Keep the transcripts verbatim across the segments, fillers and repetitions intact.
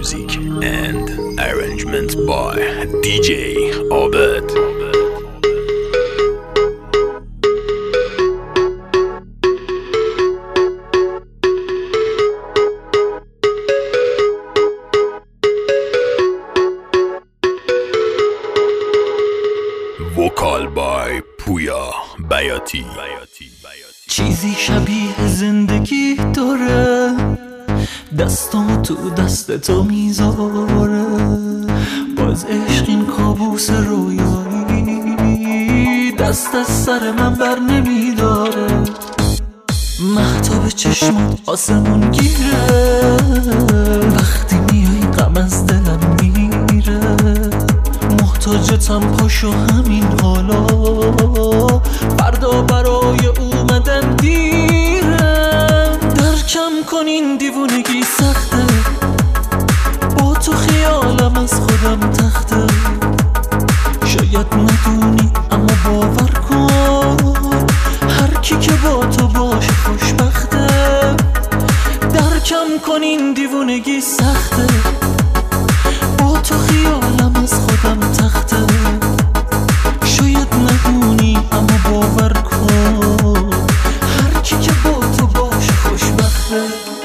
Music and arrangement by دی جی عابد. وکال بای پویا بیاتی. چیزی شبیه زندگی داره، دستامو تو دست تو میذاره، باز عشق این کابوس رویایی دست از سر من بر نمیداره. مهتاب چشمات آسمون گیره، وقتی میای غم از دلم میره، محتاجتم پاشو همین حالا، فردا برای اومدن دیره. درکم کن این دیوونگی سخته، با تو خیالم از خودم تخته، شاید ندونی اما باور کن هر کی که با تو باشه خوشبخته. درکم کن این دیوونگی سخته، با تو خیالم از خودم تخته، شاید ندونی اما باور کن هر کی که با تو باشه خوشبخته.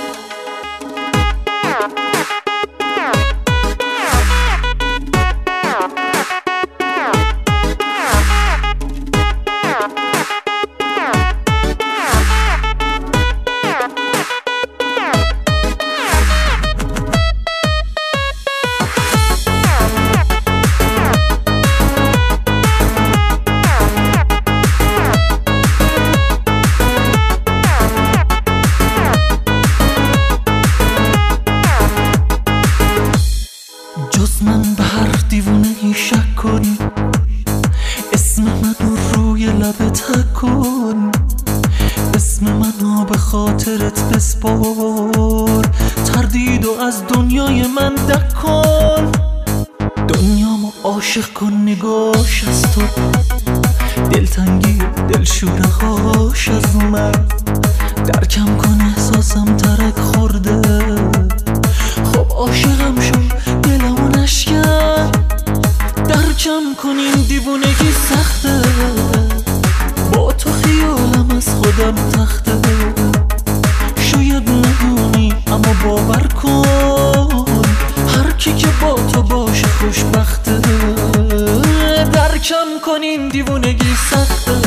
من به هر دیوونه ای شک کن، اسم منو روی لبت حک کن، اسم منو به خاطرت بسپار، تردیدو از دنیای من دک کن. دنیامو عاشق کن نگاش از تو، دلتنگی دلشورهاش از من، درکم کن احساسم ترک خورده، خب عاشقم شو دلمو نشکن. درکم کن این دیوونگی سخته، با تو خیالم از خودم تخته، شاید ندونی اما باور کن هر کی که با تو باشه خوشبخته. درکم کن این دیوونگی سخته،